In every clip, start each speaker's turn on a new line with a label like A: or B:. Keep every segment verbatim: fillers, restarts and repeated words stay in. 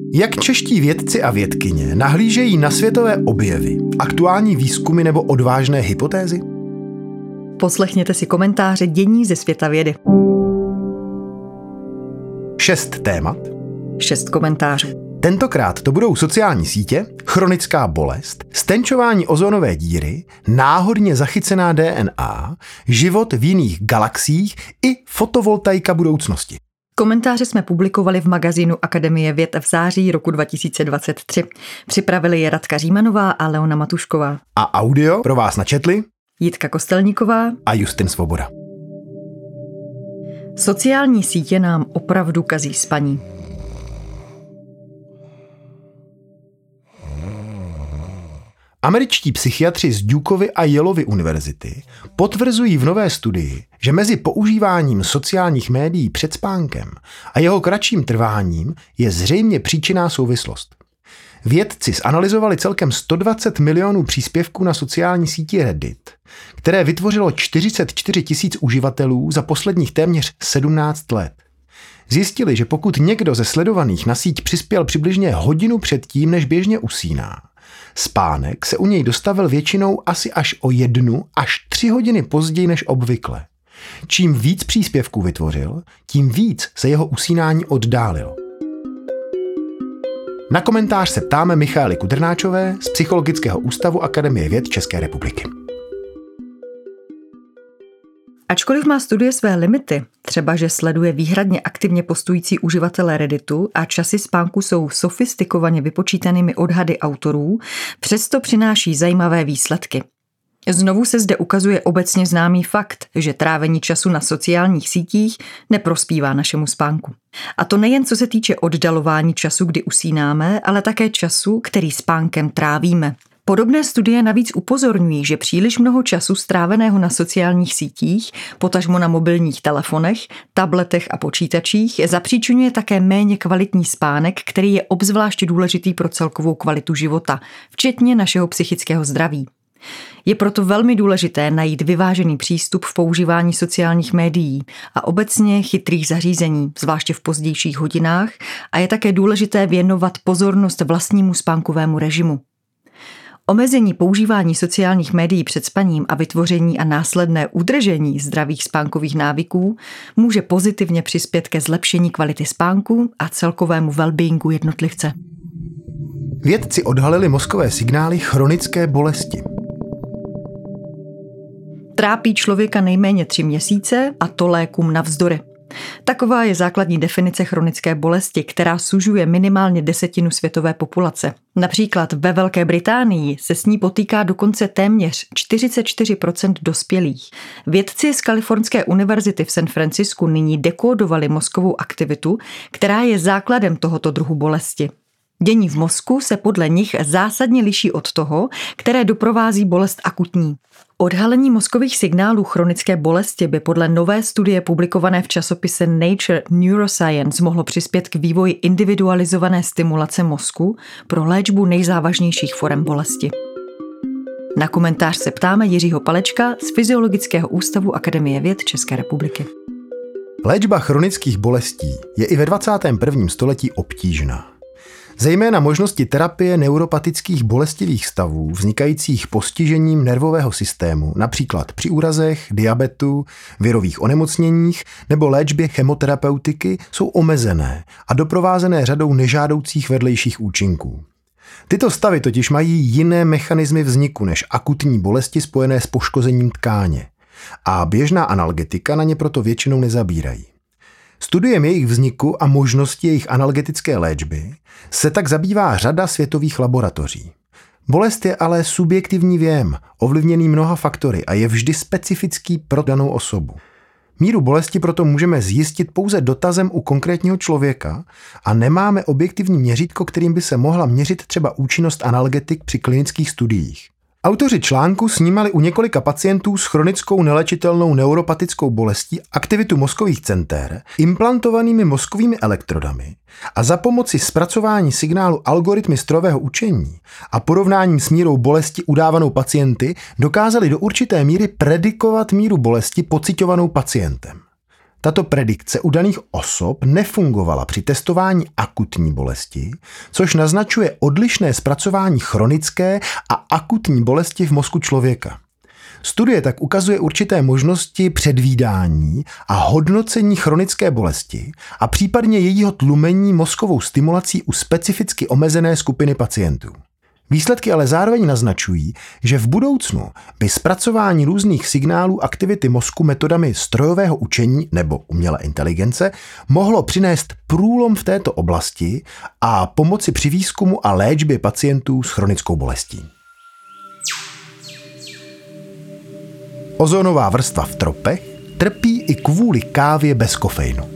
A: Jak čeští vědci a vědkyně nahlížejí na světové objevy, aktuální výzkumy nebo odvážné hypotézy?
B: Poslechněte si komentáře dění ze světa vědy.
A: Šest témat.
B: Šest komentářů.
A: Tentokrát to budou sociální sítě, chronická bolest, stenčování ozonové díry, náhodně zachycená D N A, život v jiných galaxiích i fotovoltaika budoucnosti.
B: Komentáře jsme publikovali v magazínu Akademie věd v září roku dva tisíce dvacet tři. Připravili je Radka Římanová a Leona Matušková.
A: A audio pro vás načetli
B: Jitka Kostelníková
A: a Justin Svoboda.
B: Sociální sítě nám opravdu kazí spaní.
A: Američtí psychiatři z Dukeovy a Yaleovy univerzity potvrzují v nové studii, že mezi používáním sociálních médií před spánkem a jeho kratším trváním je zřejmě příčinná souvislost. Vědci zanalyzovali celkem sto dvacet milionů příspěvků na sociální síti Reddit, které vytvořilo čtyřicet čtyři tisíc uživatelů za posledních téměř sedmnáct let. Zjistili, že pokud někdo ze sledovaných na síť přispěl přibližně hodinu předtím, než běžně usíná, spánek se u něj dostavil většinou asi až o jednu až tři hodiny později než obvykle. Čím víc příspěvků vytvořil, tím víc se jeho usínání oddálilo. Na komentář se ptáme Michaely Kudrnáčové z Psychologického ústavu Akademie věd České republiky.
B: Ačkoliv má studie své limity, třeba že sleduje výhradně aktivně postující uživatele Redditu a časy spánku jsou sofistikovaně vypočítanými odhady autorů, přesto přináší zajímavé výsledky. Znovu se zde ukazuje obecně známý fakt, že trávení času na sociálních sítích neprospívá našemu spánku. A to nejen co se týče oddalování času, kdy usínáme, ale také času, který spánkem trávíme. Podobné studie navíc upozorňují, že příliš mnoho času stráveného na sociálních sítích, potažmo na mobilních telefonech, tabletech a počítačích, zapříčiňuje také méně kvalitní spánek, který je obzvlášť důležitý pro celkovou kvalitu života, včetně našeho psychického zdraví. Je proto velmi důležité najít vyvážený přístup v používání sociálních médií a obecně chytrých zařízení, zvláště v pozdějších hodinách, a je také důležité věnovat pozornost vlastnímu spánkovému režimu. Omezení používání sociálních médií před spaním a vytvoření a následné udržení zdravých spánkových návyků může pozitivně přispět ke zlepšení kvality spánku a celkovému wellbeingu jednotlivce.
A: Vědci odhalili mozkové signály chronické bolesti.
B: Trápí člověka nejméně tři měsíce a to lékům navzdory. Taková je základní definice chronické bolesti, která sužuje minimálně desetinu světové populace. Například ve Velké Británii se s ní potýká dokonce téměř čtyřicet čtyři procent dospělých. Vědci z Kalifornské univerzity v San Francisku nyní dekódovali mozkovou aktivitu, která je základem tohoto druhu bolesti. Dění v mozku se podle nich zásadně liší od toho, které doprovází bolest akutní. Odhalení mozkových signálů chronické bolesti by podle nové studie publikované v časopise Nature Neuroscience mohlo přispět k vývoji individualizované stimulace mozku pro léčbu nejzávažnějších forem bolesti. Na komentář se ptáme Jiřího Palečka z Fyziologického ústavu Akademie věd České republiky.
A: Léčba chronických bolestí je i ve dvacátém prvním století obtížná. Zejména možnosti terapie neuropatických bolestivých stavů vznikajících postižením nervového systému, například při úrazech, diabetu, virových onemocněních nebo léčbě chemoterapeutiky, jsou omezené a doprovázené řadou nežádoucích vedlejších účinků. Tyto stavy totiž mají jiné mechanismy vzniku než akutní bolesti spojené s poškozením tkáně a běžná analgetika na ně proto většinou nezabírají. Studiem jejich vzniku a možnosti jejich analgetické léčby se tak zabývá řada světových laboratoří. Bolest je ale subjektivní věm, ovlivněný mnoha faktory a je vždy specifický pro danou osobu. Míru bolesti proto můžeme zjistit pouze dotazem u konkrétního člověka a nemáme objektivní měřítko, kterým by se mohla měřit třeba účinnost analgetik při klinických studiích. Autoři článku snímali u několika pacientů s chronickou nelečitelnou neuropatickou bolestí aktivitu mozkových center implantovanými mozkovými elektrodami a za pomoci zpracování signálu algoritmy strojového učení a porovnáním s mírou bolesti udávanou pacienty dokázali do určité míry predikovat míru bolesti pociťovanou pacientem. tato predikce u daných osob nefungovala při testování akutní bolesti, což naznačuje odlišné zpracování chronické a akutní bolesti v mozku člověka. Studie tak ukazuje určité možnosti předvídání a hodnocení chronické bolesti a případně jejího tlumení mozkovou stimulací u specificky omezené skupiny pacientů. Výsledky ale zároveň naznačují, že v budoucnu by zpracování různých signálů aktivity mozku metodami strojového učení nebo umělé inteligence mohlo přinést průlom v této oblasti a pomoci při výzkumu a léčbě pacientů s chronickou bolestí. Ozonová vrstva v tropech trpí i kvůli kávě bez kofeinu.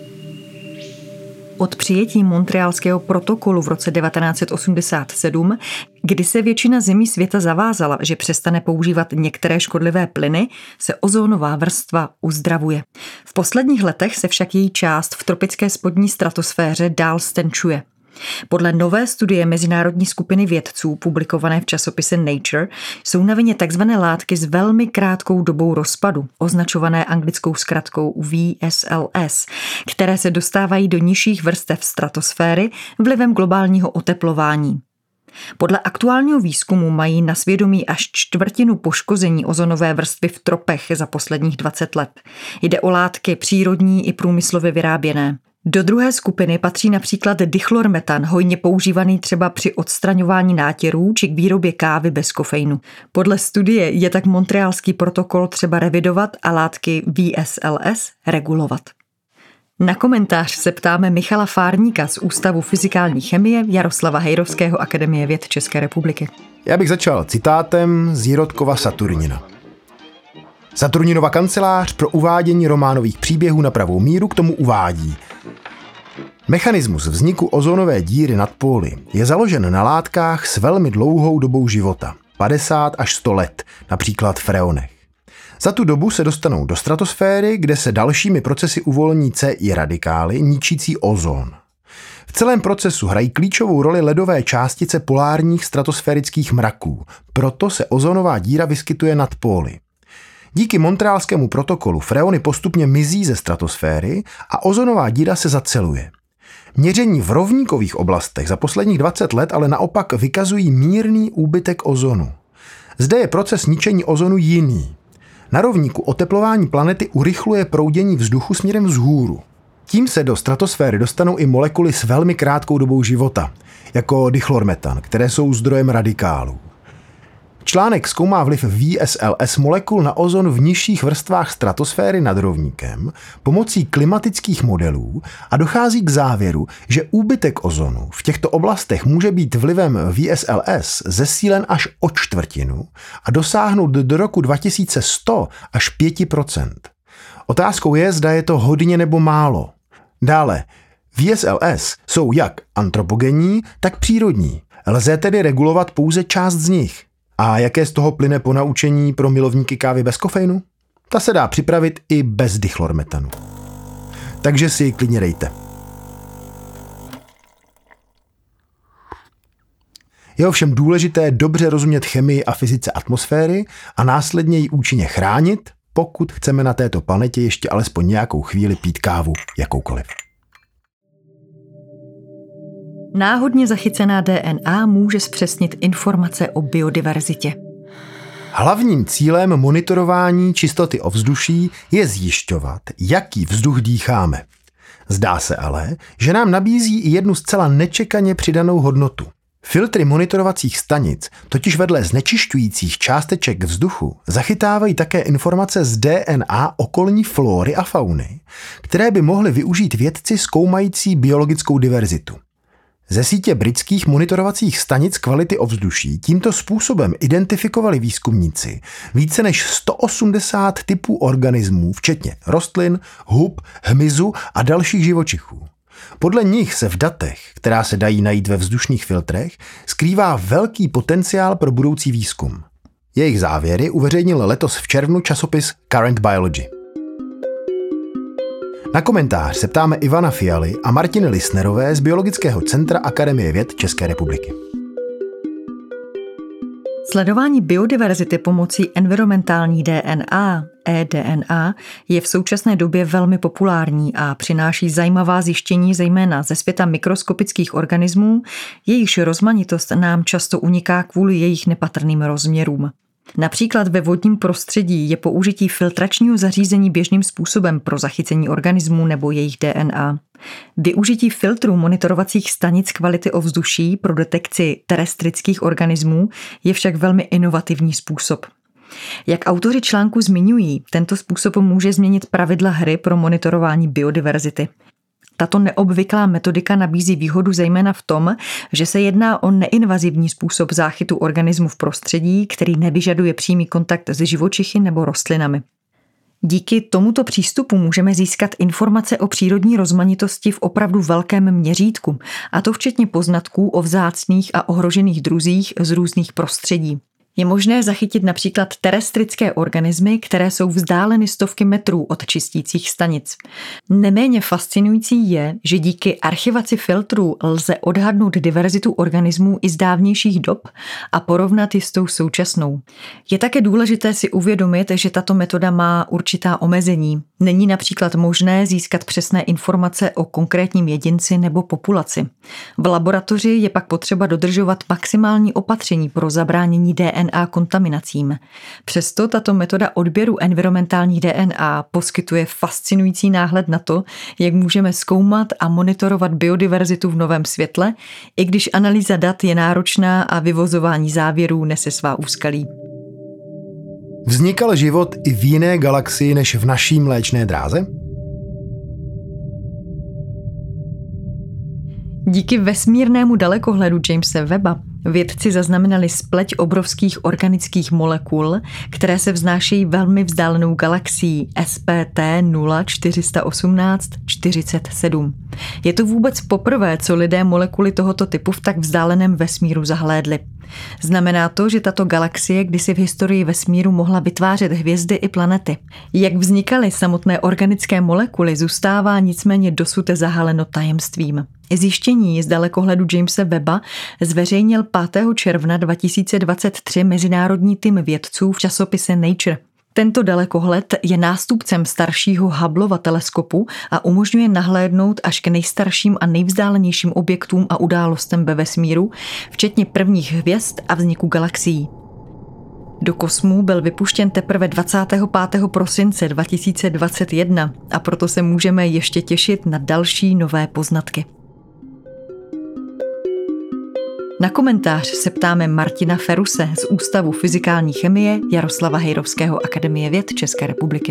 B: Od přijetí Montrealského protokolu v roce devatenáct set osmdesát sedm, kdy se většina zemí světa zavázala, že přestane používat některé škodlivé plyny, se ozonová vrstva uzdravuje. V posledních letech se však její část v tropické spodní stratosféře dál stenčuje. Podle nové studie mezinárodní skupiny vědců publikované v časopise Nature jsou na vině tzv. Látky s velmi krátkou dobou rozpadu, označované anglickou zkratkou V S L S, které se dostávají do nižších vrstev stratosféry vlivem globálního oteplování. Podle aktuálního výzkumu mají na svědomí až čtvrtinu poškození ozonové vrstvy v tropech za posledních dvacet let. Jde o látky přírodní i průmyslově vyráběné. Do druhé skupiny patří například dichlormetan, hojně používaný třeba při odstraňování nátěrů či k výrobě kávy bez kofeinu. Podle studie je tak Montrealský protokol třeba revidovat a látky V S L S regulovat. Na komentář se ptáme Michala Fárníka z Ústavu fyzikální chemie Jaroslava Hejrovského Akademie věd České republiky.
A: Já bych začal citátem z Jirotkova Saturnina. Saturninova kancelář pro uvádění románových příběhů na pravou míru k tomu uvádí: mechanismus vzniku ozonové díry nad póly je založen na látkách s velmi dlouhou dobou života, padesát až sto let, například freonech. Za tu dobu se dostanou do stratosféry, kde se dalšími procesy uvolní C I radikály ničící ozon. V celém procesu hrají klíčovou roli ledové částice polárních stratosférických mraků, proto se ozonová díra vyskytuje nad póly. Díky Montrealskému protokolu freony postupně mizí ze stratosféry a ozonová díra se zaceluje. Měření v rovníkových oblastech za posledních dvacet let ale naopak vykazují mírný úbytek ozonu. Zde je proces ničení ozonu jiný. Na rovníku oteplování planety urychluje proudění vzduchu směrem vzhůru. Tím se do stratosféry dostanou i molekuly s velmi krátkou dobou života, jako dichlormetan, které jsou zdrojem radikálů. Článek zkoumá vliv V S L S molekul na ozon v nižších vrstvách stratosféry nad rovníkem pomocí klimatických modelů a dochází k závěru, že úbytek ozonu v těchto oblastech může být vlivem V S L S zesílen až o čtvrtinu a dosáhnout do roku dva tisíce sto až pět procent. Otázkou je, zda je to hodně nebo málo. Dále, V S L S jsou jak antropogenní, tak přírodní. Lze tedy regulovat pouze část z nich. A jaké z toho plyne ponaučení pro milovníky kávy bez kofeinu? Ta se dá připravit i bez dichlormetanu. Takže si ji klidně dejte. Je ovšem důležité dobře rozumět chemii a fyzice atmosféry a následně ji účinně chránit, pokud chceme na této planetě ještě alespoň nějakou chvíli pít kávu jakoukoliv.
B: Náhodně zachycená D N A může zpřesnit informace o biodiverzitě.
A: Hlavním cílem monitorování čistoty ovzduší je zjišťovat, jaký vzduch dýcháme. Zdá se ale, že nám nabízí i jednu zcela nečekaně přidanou hodnotu. Filtry monitorovacích stanic totiž vedle znečišťujících částeček vzduchu zachytávají také informace z D N A okolní flóry a fauny, které by mohly využít vědci zkoumající biologickou diverzitu. Ze sítě britských monitorovacích stanic kvality ovzduší tímto způsobem identifikovali výzkumníci více než sto osmdesát typů organismů, včetně rostlin, hub, hmyzu a dalších živočichů. Podle nich se v datech, která se dají najít ve vzdušných filtrech, skrývá velký potenciál pro budoucí výzkum. Jejich závěry uveřejnil letos v červnu časopis Current Biology. Na komentář se ptáme Ivana Fialy a Martiny Lisnerové z Biologického centra Akademie věd České republiky.
B: Sledování biodiverzity pomocí environmentální D N A, e D N A, je v současné době velmi populární a přináší zajímavá zjištění zejména ze světa mikroskopických organismů, jejichž rozmanitost nám často uniká kvůli jejich nepatrným rozměrům. Například ve vodním prostředí je použití filtračního zařízení běžným způsobem pro zachycení organismů nebo jejich D N A. Využití filtrů monitorovacích stanic kvality ovzduší pro detekci terestrických organismů je však velmi inovativní způsob. Jak autoři článku zmiňují, tento způsob může změnit pravidla hry pro monitorování biodiverzity. Tato neobvyklá metodika nabízí výhodu zejména v tom, že se jedná o neinvazivní způsob záchytu organismů v prostředí, který nevyžaduje přímý kontakt s živočichy nebo rostlinami. Díky tomuto přístupu můžeme získat informace o přírodní rozmanitosti v opravdu velkém měřítku, a to včetně poznatků o vzácných a ohrožených druzích z různých prostředí. Je možné zachytit například terestrické organismy, které jsou vzdáleny stovky metrů od čistících stanic. Neméně fascinující je, že díky archivaci filtrů lze odhadnout diverzitu organismů i z dávnějších dob a porovnat ji s tou současnou. Je také důležité si uvědomit, že tato metoda má určitá omezení. Není například možné získat přesné informace o konkrétním jedinci nebo populaci. V laboratoři je pak potřeba dodržovat maximální opatření pro zabránění D N A kontaminacím. Přesto tato metoda odběru environmentálních D N A poskytuje fascinující náhled na to, jak můžeme zkoumat a monitorovat biodiverzitu v novém světle, i když analýza dat je náročná a vyvozování závěrů nese svá úskalí.
A: Vznikal život i v jiné galaxii než v naší Mléčné dráze?
B: Díky vesmírnému dalekohledu Jamese Webba vědci zaznamenali spleť obrovských organických molekul, které se vznášejí velmi vzdálenou galaxií S P T nula čtyři jedna osm čtyřicet sedm. Je to vůbec poprvé, co lidé molekuly tohoto typu v tak vzdáleném vesmíru zahlédli. Znamená to, že tato galaxie kdysi v historii vesmíru mohla vytvářet hvězdy i planety. Jak vznikaly samotné organické molekuly, zůstává nicméně dosud zahaleno tajemstvím. Zjištění z dalekohledu Jamese Webba zveřejnil pátého června dva tisíce dvacet tři mezinárodní tým vědců v časopise Nature. Tento dalekohled je nástupcem staršího Hubbleova teleskopu a umožňuje nahlédnout až k nejstarším a nejvzdálenějším objektům a událostem ve vesmíru, včetně prvních hvězd a vzniku galaxií. Do kosmu byl vypuštěn teprve dvacátého pátého prosince dva tisíce dvacet jedna a proto se můžeme ještě těšit na další nové poznatky. Na komentář se ptáme Martina Feruse z Ústavu fyzikální chemie Jaroslava Hejrovského Akademie věd České republiky.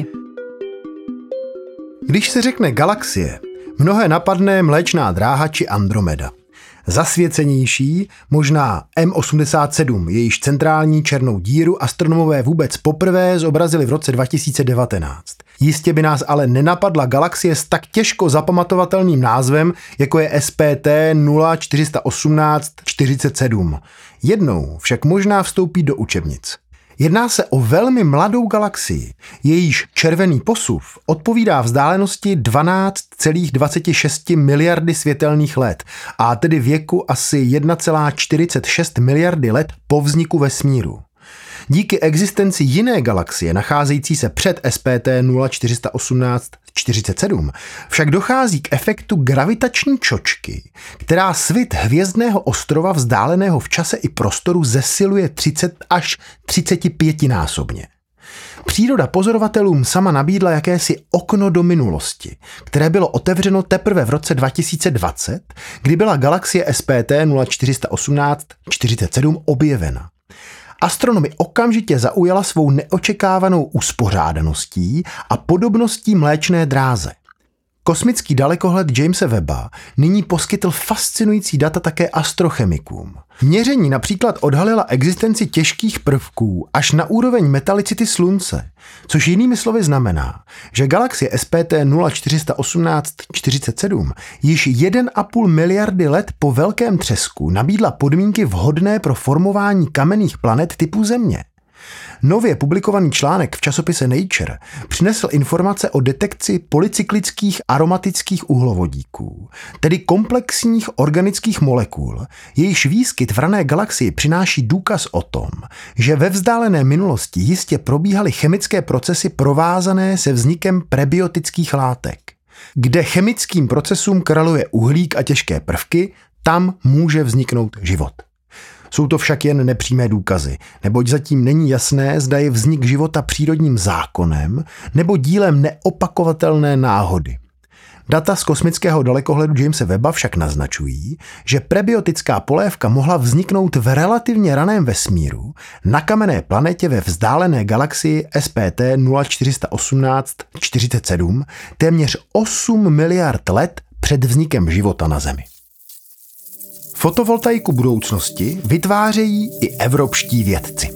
A: Když se řekne galaxie, mnohé napadne Mléčná dráha či Andromeda. Zasvěcenější možná M osmdesát sedm, jejíž centrální černou díru astronomové vůbec poprvé zobrazili v roce dva tisíce devatenáct. Jistě by nás ale nenapadla galaxie s tak těžko zapamatovatelným názvem, jako je S P T nula čtyři jedna osm čtyřicet sedm. Jednou však možná vstoupí do učebnic. Jedná se o velmi mladou galaxii, jejíž červený posuv odpovídá vzdálenosti dvanáct celá dvacet šest miliardy světelných let, a tedy věku asi jedna celá čtyřicet šest miliardy let po vzniku vesmíru. Díky existenci jiné galaxie, nacházející se před S P T nula čtyři jedna osm čtyřicet sedm, však dochází k efektu gravitační čočky, která svit hvězdného ostrova vzdáleného v čase i prostoru zesiluje třicet až třicet pět násobně. Příroda pozorovatelům sama nabídla jakési okno do minulosti, které bylo otevřeno teprve v roce dva tisíce dvacet, kdy byla galaxie S P T nula čtyři jedna osm čtyřicet sedm objevena. Astronomy okamžitě zaujala svou neočekávanou uspořádaností a podobností Mléčné dráze. Kosmický dalekohled Jamese Webba nyní poskytl fascinující data také astrochemikům. Měření například odhalila existenci těžkých prvků až na úroveň metalicity Slunce, což jinými slovy znamená, že galaxie S P T nula čtyři jedna osm čtyřicet sedm již jedna celá pět miliardy let po velkém třesku nabídla podmínky vhodné pro formování kamenných planet typu Země. Nově publikovaný článek v časopise Nature přinesl informace o detekci polycyklických aromatických uhlovodíků, tedy komplexních organických molekul, jejichž výskyt v rané galaxii přináší důkaz o tom, že ve vzdálené minulosti jistě probíhaly chemické procesy provázané se vznikem prebiotických látek. Kde chemickým procesům kraluje uhlík a těžké prvky, tam může vzniknout život. Jsou to však jen nepřímé důkazy, neboť zatím není jasné, zda je vznik života přírodním zákonem nebo dílem neopakovatelné náhody. Data z kosmického dalekohledu Jamese Webba však naznačují, že prebiotická polévka mohla vzniknout v relativně raném vesmíru na kamenné planetě ve vzdálené galaxii S P T nula čtyři jedna osm čtyřicet sedm téměř osm miliard let před vznikem života na Zemi. Fotovoltaiku budoucnosti vytvářejí i evropští vědci.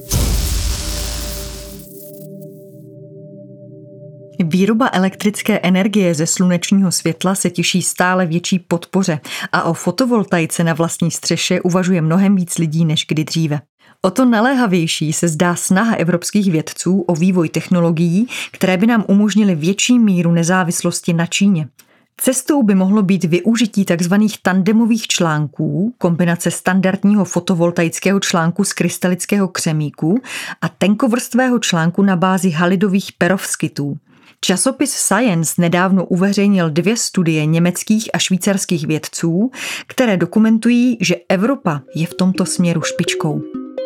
B: Výroba elektrické energie ze slunečního světla se těší stále větší podpoře a o fotovoltaice na vlastní střeše uvažuje mnohem víc lidí než kdy dříve. O to naléhavější se zdá snaha evropských vědců o vývoj technologií, které by nám umožnily větší míru nezávislosti na Číně. Cestou by mohlo být využití tzv. Tandemových článků, kombinace standardního fotovoltaického článku z krystalického křemíku a tenkovrstvého článku na bázi halidových perovskitů. Časopis Science nedávno uveřejnil dvě studie německých a švýcarských vědců, které dokumentují, že Evropa je v tomto směru špičkou.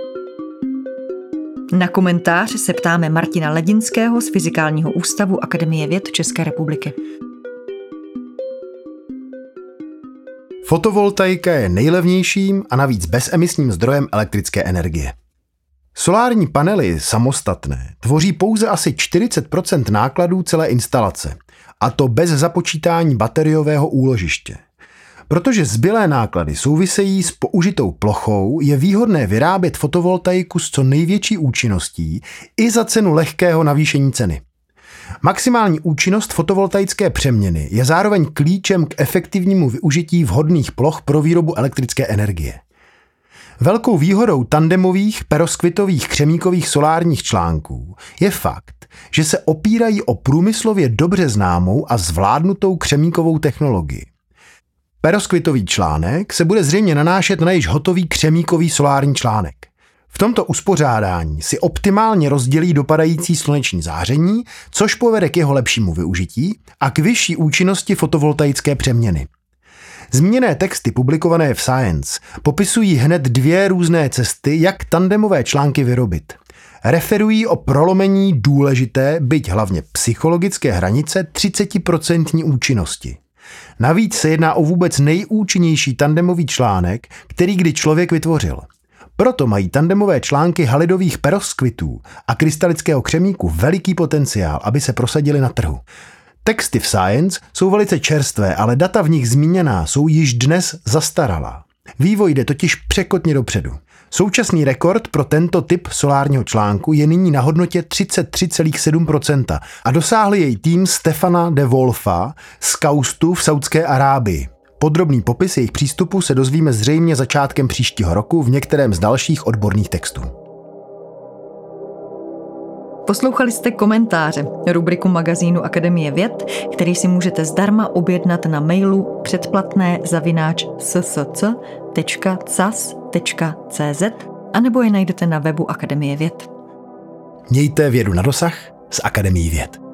B: Na komentář se ptáme Martina Ledinského z Fyzikálního ústavu Akademie věd České republiky.
A: Fotovoltaika je nejlevnějším a navíc bezemisním zdrojem elektrické energie. Solární panely samostatné tvoří pouze asi čtyřicet procent nákladů celé instalace, a to bez započítání bateriového úložiště. Protože zbylé náklady souvisejí s použitou plochou, je výhodné vyrábět fotovoltaiku s co největší účinností i za cenu lehkého navýšení ceny. Maximální účinnost fotovoltaické přeměny je zároveň klíčem k efektivnímu využití vhodných ploch pro výrobu elektrické energie. Velkou výhodou tandemových perovskitových křemíkových solárních článků je fakt, že se opírají o průmyslově dobře známou a zvládnutou křemíkovou technologii. Perovskitový článek se bude zřejmě nanášet na již hotový křemíkový solární článek. V tomto uspořádání si optimálně rozdělí dopadající sluneční záření, což povede k jeho lepšímu využití a k vyšší účinnosti fotovoltaické přeměny. Zmíněné texty publikované v Science popisují hned dvě různé cesty, jak tandemové články vyrobit. Referují o prolomení důležité, byť hlavně psychologické hranice třicet procent účinnosti. Navíc se jedná o vůbec nejúčinnější tandemový článek, který kdy člověk vytvořil. Proto mají tandemové články halidových perovskitů a krystalického křemíku veliký potenciál, aby se prosadily na trhu. Texty v Science jsou velice čerstvé, ale data v nich zmíněná jsou již dnes zastaralá. Vývoj jde totiž překotně dopředu. Současný rekord pro tento typ solárního článku je nyní na hodnotě třicet tři celá sedm procenta a dosáhl jej tým Stefana de Wolfa z Kaustu v Saudské Arábii. Podrobný popis jejich přístupu se dozvíme zřejmě začátkem příštího roku v některém z dalších odborných textů.
B: Poslouchali jste Komentáře, rubriku magazínu Akademie věd, který si můžete zdarma objednat na mailu předplatné zavináč s s c tečka c a s tečka c z anebo je najdete na webu Akademie věd.
A: Mějte vědu na dosah s Akademií věd.